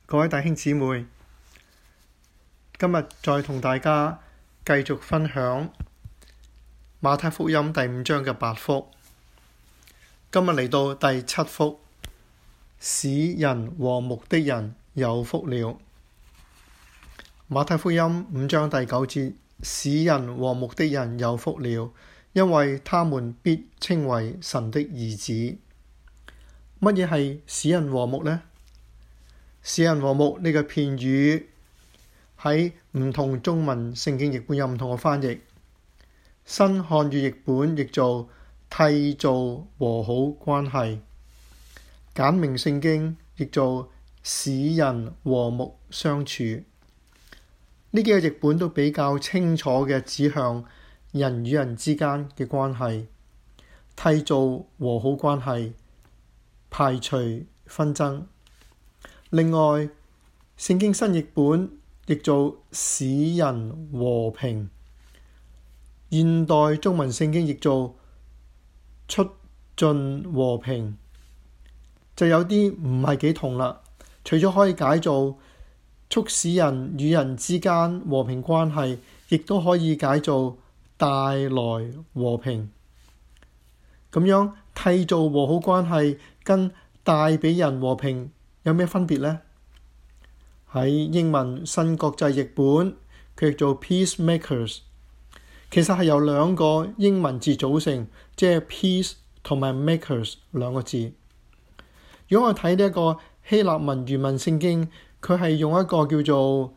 各位弟兄姊妹，今日再同大家繼續分享馬太福音第5章嘅8福。今日嚟到第7福，使人和睦的人有福了。馬太福音5章第9節，使人和睦的人有福了，因為他們必稱為神的兒子。乜嘢係使人和睦呢？使人和睦呢個片語喺唔同中文聖經譯本有唔同嘅翻譯。新漢語譯本譯做締造和好關係，簡明聖經譯做使人和睦相處。呢幾個譯本都比較清楚嘅指向人與人之間嘅關係，締造和好關係，排除紛爭。另外，聖經新譯本譯做使人和平，現代中文聖經譯做促進和平，就有啲唔係幾同啦。除咗可以解做促使人與人之間和平關係，亦都可以解做帶來和平。咁樣締造和好關係跟帶俾人和平有咩分別呢？喺英文新國際譯本，佢譯做 peacemakers， 其實係由兩個英文字組成，即係 peace 同埋 makers 兩個字。如果我睇呢一個希臘文原文聖經，佢係用一個叫做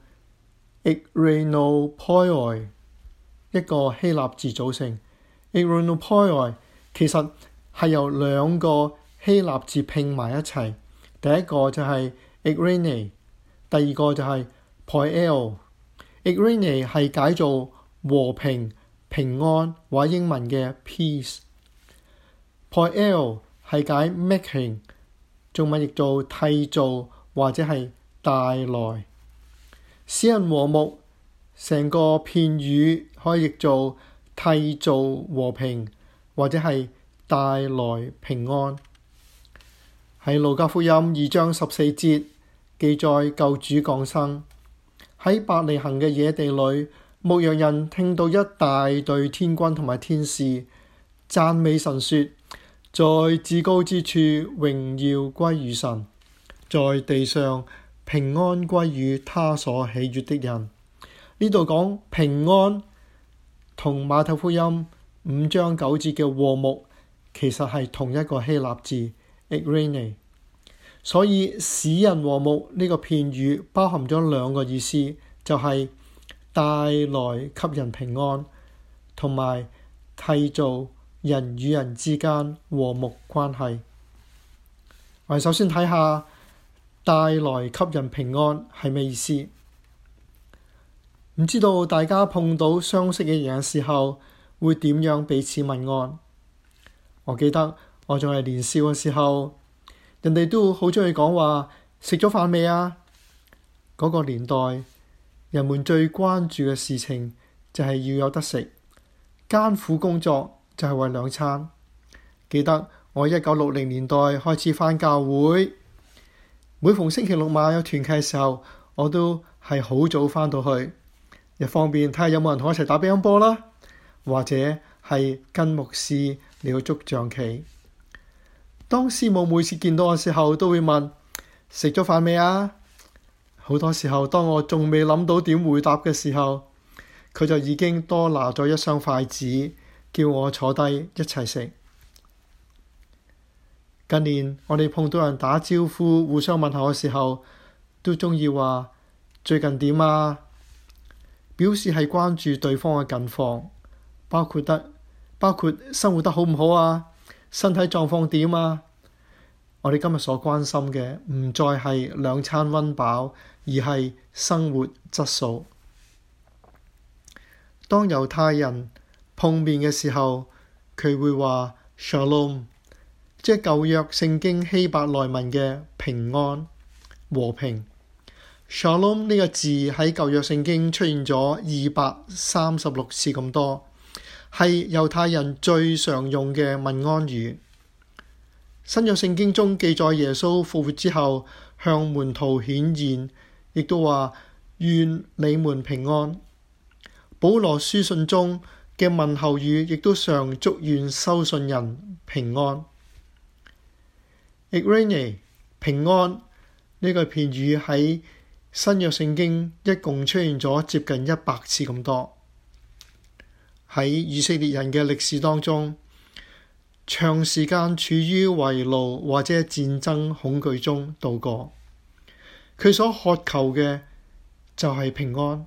eirenopoioi 一個希臘字組成。eirenopoioi 其實係由兩個希臘字拼埋一齊。第一個就係 eirene， 第二個就係 poieo。eirene 係解做和平、平安或者英文嘅 peace。poieo 係解 making， 中文譯做締造或者係帶來。使人和睦成個片語可以譯做締造和平或者係帶來平安。喺路加福音2章14節記載救主降生，喺伯利恆嘅野地裏，牧羊人聽到一大隊天軍同埋天使讚美神說，在至高之處榮耀歸於神，在地上平安歸於他所喜悅的人。呢度講平安同馬太福音5章9節嘅和睦其實係同一個希臘字 eirene， 所以使人和睦呢個片語包含咗兩個意思，就係帶來給人平安，同埋締造人與人之間和睦關係。我哋首先睇下帶來給人平安係咩意思？唔知道大家碰到相識嘅人嘅時候會點樣彼此問安？我記得我仲係年少嘅時候，人哋都好鍾意講話食咗飯未啊？嗰個年代人們最關注嘅事情就係要有得食，艱苦工作就係為兩餐。記得我1960年代開始返教會，每逢星期六晚有團契嘅時候，我都係好早返到去，一方面睇下有冇人同我一齊打乒乓波啦，或者係跟牧師嚟到捉象棋。當師母每次見到我嘅時候，都會問食咗飯未啊？好多時候當我仲未諗到點回答嘅時候，佢就已經多拿咗一雙筷子，叫我坐低一齊食。近年我哋碰到人打招呼互相問候嘅時候，都鍾意話最近點啊，表示係關注對方嘅近況，包括生活得好唔好啊，身體狀況點啊。我哋今日所關心嘅唔再係兩餐溫飽，而係生活質素。當猶太人碰面嘅時候，佢會話 Shalom， 即係舊約聖經希伯來文嘅平安、和平。Shalom 呢個字喺舊約聖經出現咗236次咁多，係猶太人最常用嘅問安語。新約聖經中記載耶穌復活之後向門徒顯現，亦都話願你們平安。保羅書信中嘅問候語亦都常祝願收信人平安。Eirene 平安呢個片語喺新約聖經一共出現咗接近100次咁多。喺以色列人嘅歷史當中，長時間處於圍路或者戰爭恐懼中度過，佢所渴求嘅就係平安。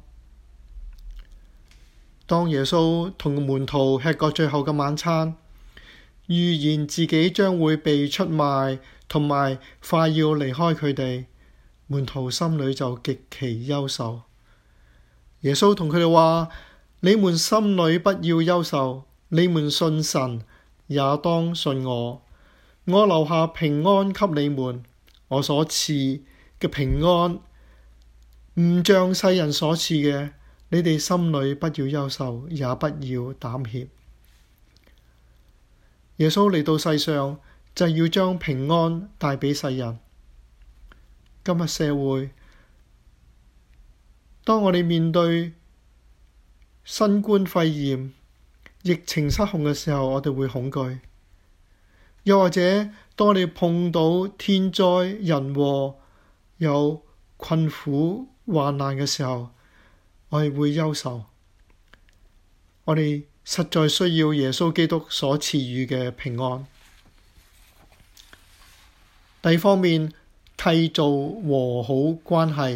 當耶穌同門徒吃過最後嘅晚餐，預言自己將會被出賣，同埋快要離開佢哋，門徒心裏就極其憂愁。耶穌同佢哋話：你們心裏不要憂愁，你們信神，也當信我。我留下平安給你們，我所賜嘅平安，唔像世人所賜嘅。你哋心裏不要憂愁，也不要膽怯。耶穌嚟到世上，就要將平安帶俾世人。今日社會，當我哋面對新冠肺炎疫情失控嘅時候，我哋會恐懼；又或者當我哋碰到天災人禍、有困苦患難嘅時候，我哋會憂愁。我哋實在需要耶穌基督所賜予嘅平安。第二方面，締造和好關係。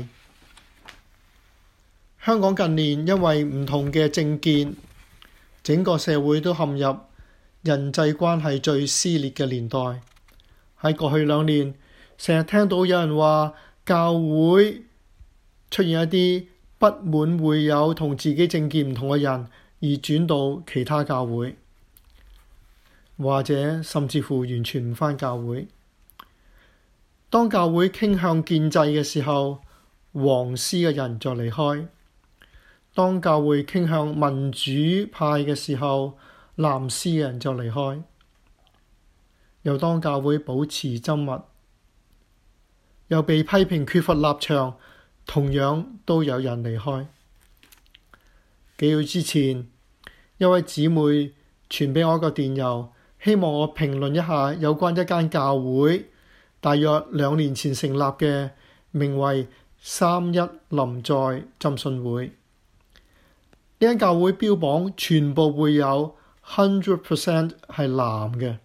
香港近年因為唔同嘅政見，整個社會都陷入人際關係最撕裂嘅年代。喺過去2年，成日聽到有人話教會出現一啲不滿會友同自己政見唔同嘅人，而轉到其他教會，或者甚至乎完全唔返教會。當教會傾向建制嘅時候，黃絲嘅人就離開；當教會傾向民主派嘅時候，藍絲嘅人就離開。又當教會保持緘默，又被批評缺乏立場，同樣都有人離開。幾個月之前，一位姊妹傳俾我一個電郵，希望我評論一下有關一間教會，大約2年前成立嘅，名為3-1臨在浸信會。呢間教會標榜全部會友 100% 係男嘅，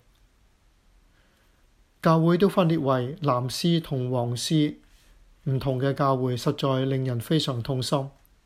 教會都分裂為藍絲同黃絲，唔同嘅教會實在令人非常痛心。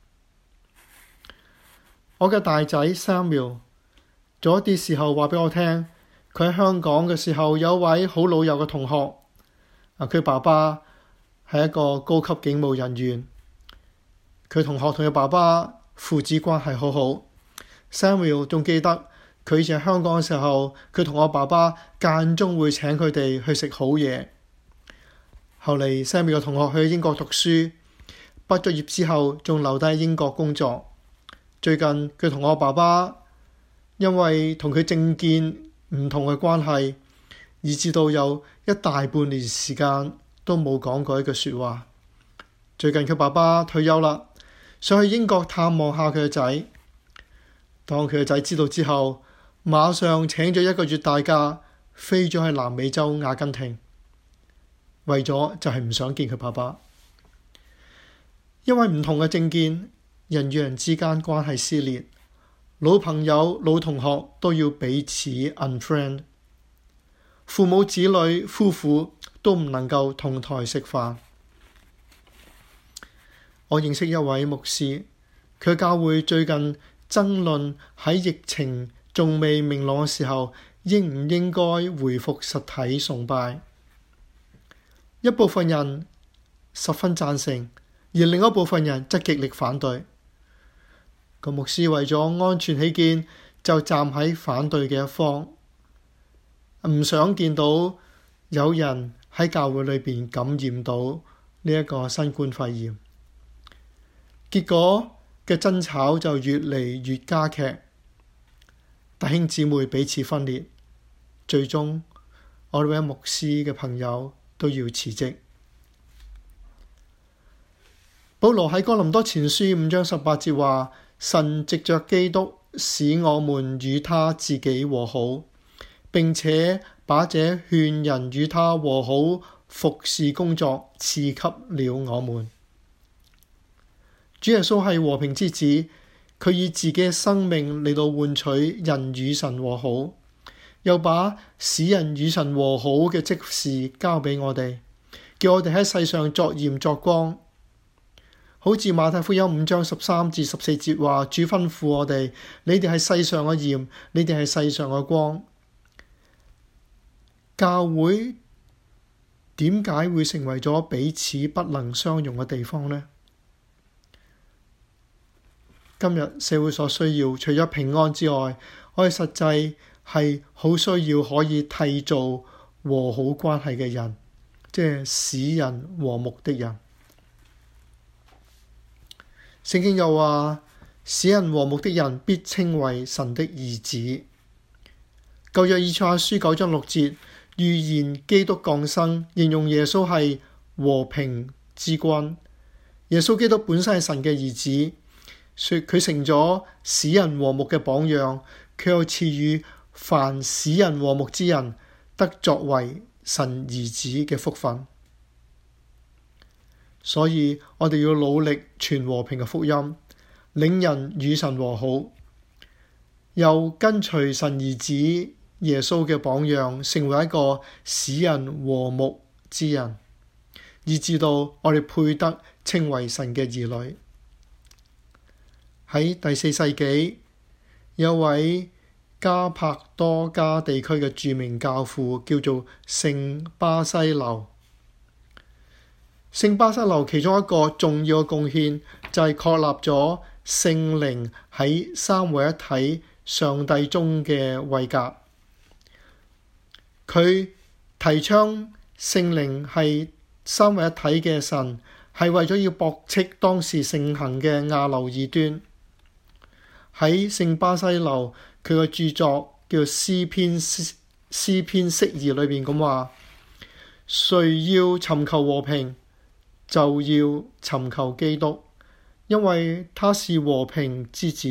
我嘅大仔 Samuel 早一啲時候話俾我聽，佢喺香港嘅時候有位好老友嘅同學，佢爸爸係一個高級警務人員，佢同學同佢爸爸父子關係好好。Samuel 仲記得佢以前喺香港嘅時候，佢同我爸爸間中會請佢哋去食好嘢。後嚟 Samuel 嘅同學去英國讀書，畢咗業之後仲留低喺英國工作。最近佢同我爸爸因為同佢政見唔同嘅關係，以至到有一大半年時間都冇講過一句說話。最近佢爸爸退休啦，想去英國探望下佢嘅仔。當佢嘅仔知道之後，馬上請咗1個月大假，飛咗去南美洲阿根廷，為咗就係唔想見佢爸爸。因為唔同嘅政見，人與人之間關係撕裂，老朋友、老同學都要彼此 unfriend， 父母子女、夫婦都唔能夠同台食飯。我認識一位牧師，佢教會最近爭論喺疫情仲未明朗嘅時候，應唔應該回復實體崇拜。一部分人十分贊成，而另一部分人則極力反對。個牧師為咗安全起見，就站喺反對嘅一方，唔想見到有人喺教會裏邊感染到呢一個新冠肺炎。結果嘅爭吵就越嚟越加劇，弟兄姊妹彼此分裂，最終我哋位牧師嘅朋友都要辭職。 保羅喺哥林多前書5章18節話：神藉着基督使我們與他自己和好，並且把這勸人與他和好服事工作賜給了我們。主耶穌係和平之子，佢以自己嘅生命嚟到換取人與神和好，又把使人與神和好嘅職事交俾我哋，叫我哋喺世上作鹽作光。好似馬太福音5章13至14節話，主吩咐我哋：你哋係世上嘅鹽，你哋係世上嘅光。教會點解會成為咗彼此不能相容嘅地方呢？今日社會所需要，除咗平安之外，我哋實際係好需要可以締造和好關係嘅人，即係使人和睦的人。聖經又話，使人和睦的人必稱為神的兒子。舊約以賽亞書9章6節預言基督降生，形容耶穌係和平之君。耶穌基督本身係神嘅兒子，說佢成咗使人和睦嘅榜樣，佢又賜予凡使人和睦之人得作為神兒子嘅福分。所以我哋要努力傳和平嘅福音，領人與神和好，又跟隨神兒子耶穌嘅榜樣，成為一個使人和睦之人，以致到我哋配得稱為神嘅兒女。喺第4世紀，有位加帕多家地區嘅著名教父叫做聖巴西流。聖巴西流其中一個重要嘅貢獻就係確立咗聖靈喺三位一體上帝中嘅位格。佢提倡聖靈係三位一體嘅神，係為咗要駁斥當時盛行嘅亞流異端。喺聖巴西流佢嘅著作叫詩篇釋義裏邊咁話：誰要尋求和平，就要尋求基督，因為他是和平之子。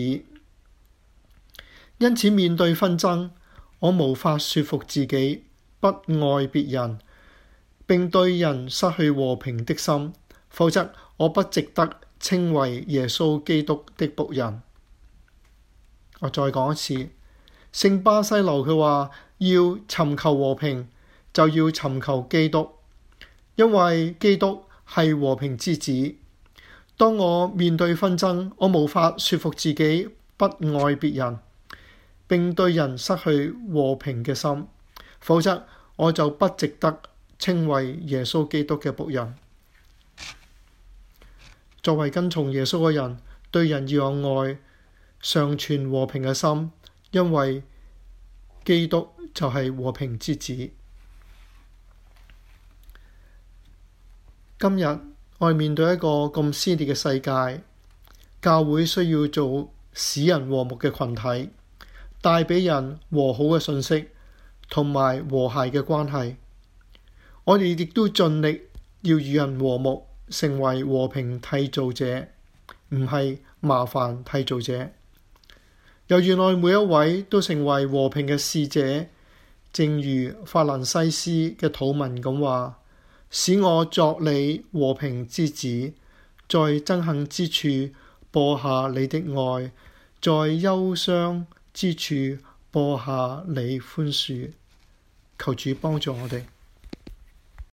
因此面對紛爭，我無法說服自己不愛別人，並對人失去和平的心，否則我不值得稱為耶穌基督的僕人。我再講一次，聖巴西流佢話要尋求和平，就要尋求基督，因為基督係和平之子。當我面對紛爭，我無法說服自己不愛別人，並對人失去和平嘅心，否則我就不值得稱為耶穌基督嘅僕人。作為跟從耶穌嘅人，對人要有愛，常存和平嘅心，因為基督就係和平之子。今日我哋面對一個咁撕裂嘅世界，教會需要做使人和睦嘅群體，帶俾人和好嘅信息同埋和諧嘅關係。我哋亦都盡力要與人和睦，成為和平締造者，唔係麻煩締造者。又願我哋每一位都成為和平嘅使者，正如法蘭西斯嘅禱文咁話：使我作你和平之子，在憎恨之處播下你的愛，在憂傷之處播下你寬恕。求主幫助我哋。